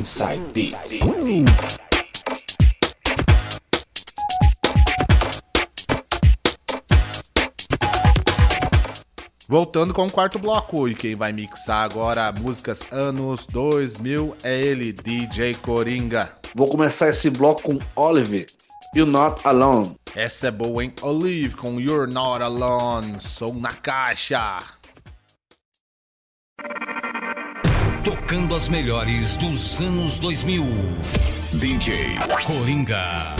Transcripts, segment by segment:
Inside Beats. Voltando com o quarto bloco, e quem vai mixar agora músicas anos 2000 é ele, DJ Coringa. Vou começar esse bloco com Olive, You're Not Alone. Essa é boa, hein? Olive com You're Not Alone, som na caixa. Tocando as melhores dos anos 2000. DJ Coringa.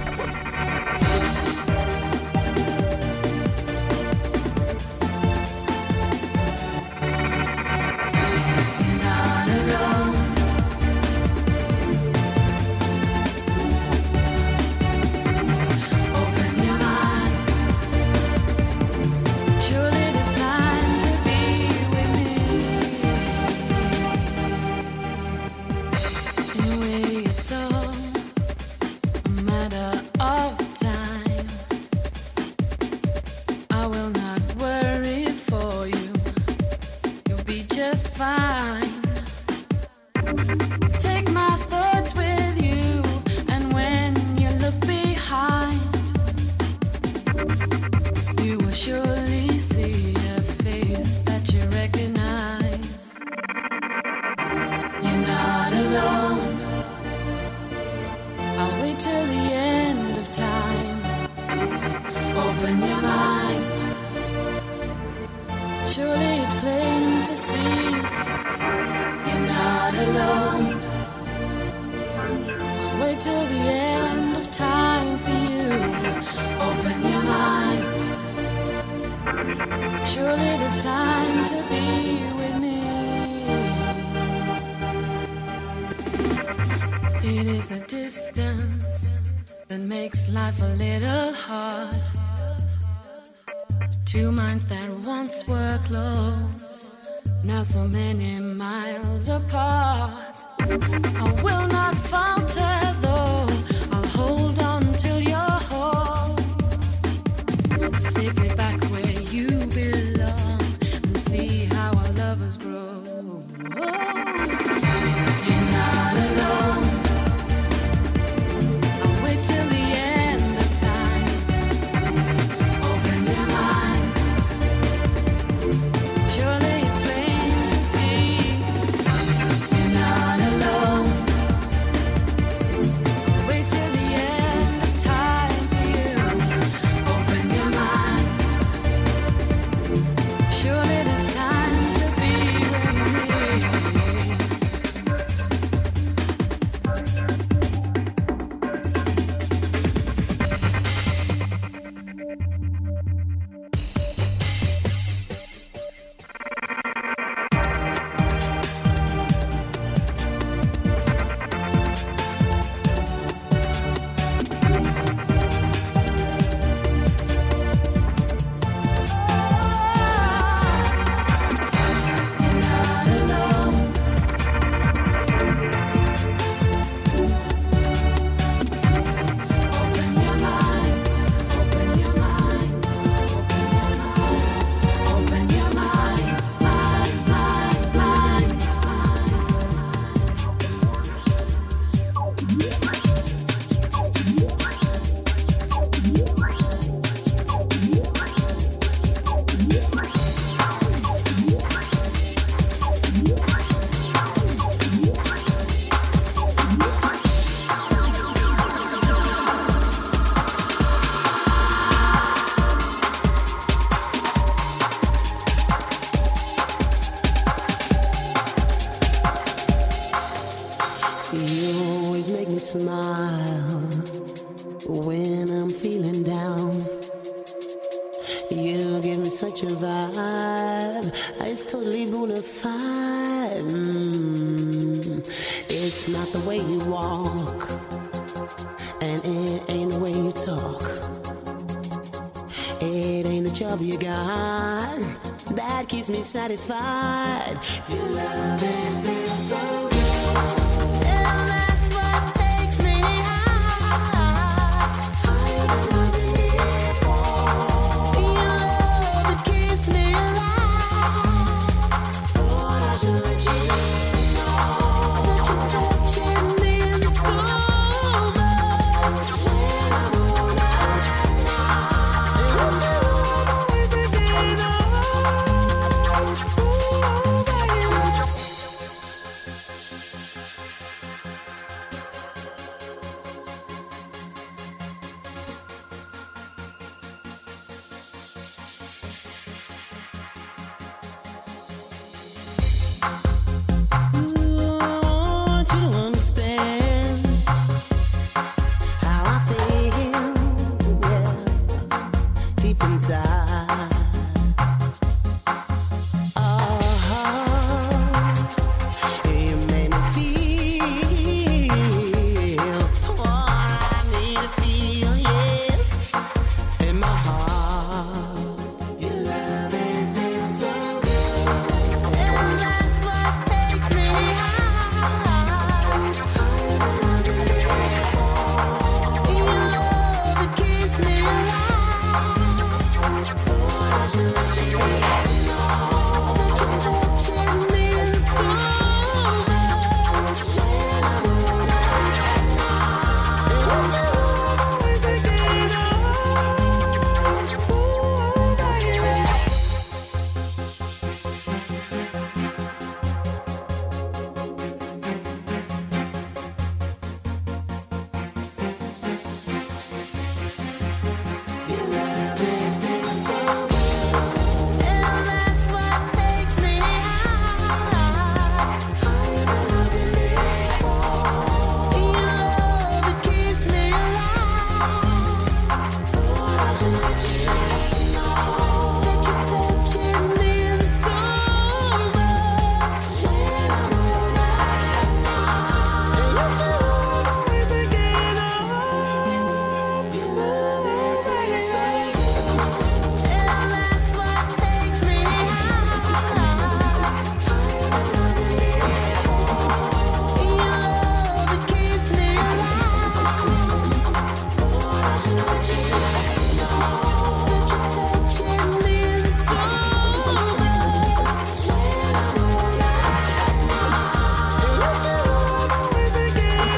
Satisfied, your love feels so good, and that's what takes me high, higher than I've been before. Your love, it keeps me alive. Thought I should let you know that your touch deep inside. You made me feel what I need to feel, yes, in my heart. Your love it feels so good, and that's what takes me high. Your love it keeps me alive. I should let you know that you're touching me so much. When I'm alone at night, it's you always thinking of. Your love it feels so good, and that's what takes me high. Higher than I've been before. Your love it keeps me alive. Thought I should let you know that you're touching me so much. When I'm alone at night, it's you always thinking of. Your love it feels so good, and that's what takes me high. Higher than I've been before. Your love it keeps me alive. Thought I should let you know that you're touching me so much. When I'm alone at night, it's you always thinking of.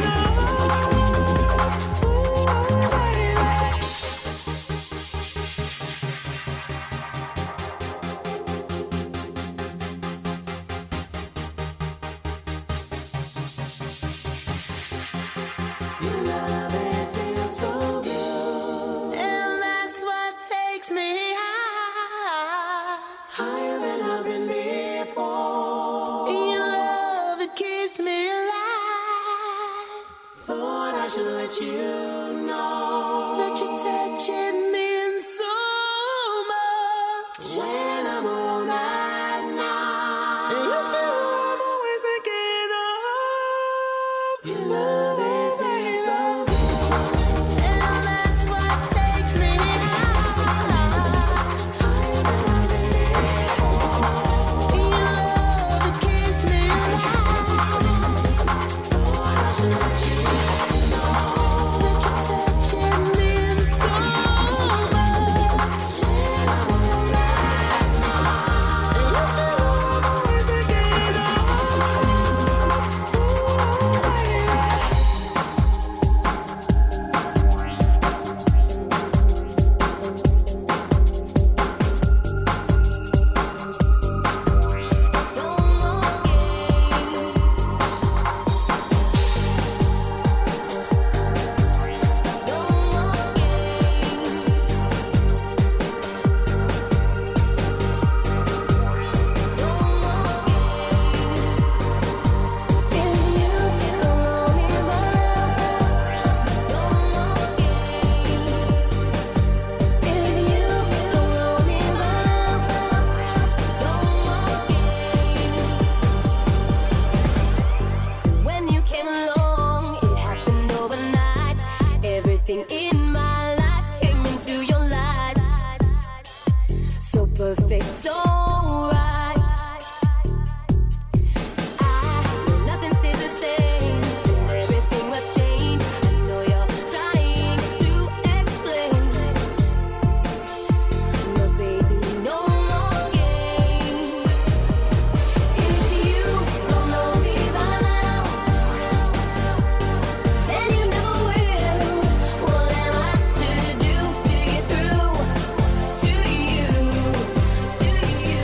Your love it feels so good, and that's what takes me high. Higher than I've been before. Your love it keeps me alive. Thought I should let you know that you're touching me so much. When I'm alone at night, it's you I'm always thinking of. Your love it feels so good, and that's what takes me high. Higher than I've been before. Your love it keeps me alive. Thought I should let you know that you're touching me so much. When I'm alone at night, it's you always thinking of. When you came along, it happened overnight. Everything in my life came into your light. So perfect, so right. Nothing stays the same, and everything must change. I know you're trying to explain, but baby, no more games. If you don't know me by now, then you know it. What am I to do to get through to you?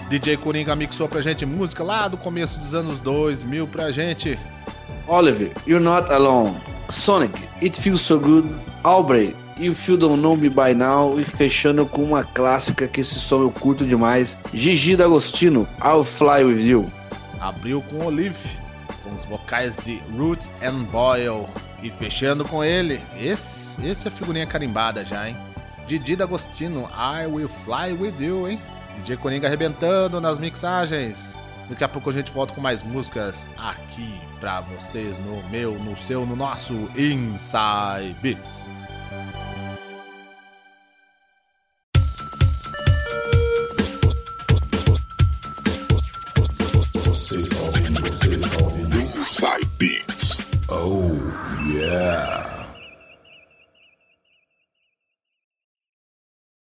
DJ Coringa mixou pra gente música lá do começo dos anos 2000 pra gente. Oliver, You're Not Alone. Sonic, It Feels So Good. Aubrey, If You Don't Know Me By Now. E fechando com uma clássica que esse som eu curto demais, Gigi D'Agostino, I'll Fly With You. Abriu com Olive, com os vocais de Root and Boyle. E fechando com ele, esse é figurinha carimbada já, hein? Gigi D'Agostino, I Will Fly With You, hein? DJ Coringa arrebentando nas mixagens. Daqui a pouco a gente volta com mais músicas aqui pra vocês no meu, no seu, no nosso Inside Beats. Inside Beats. Oh, yeah.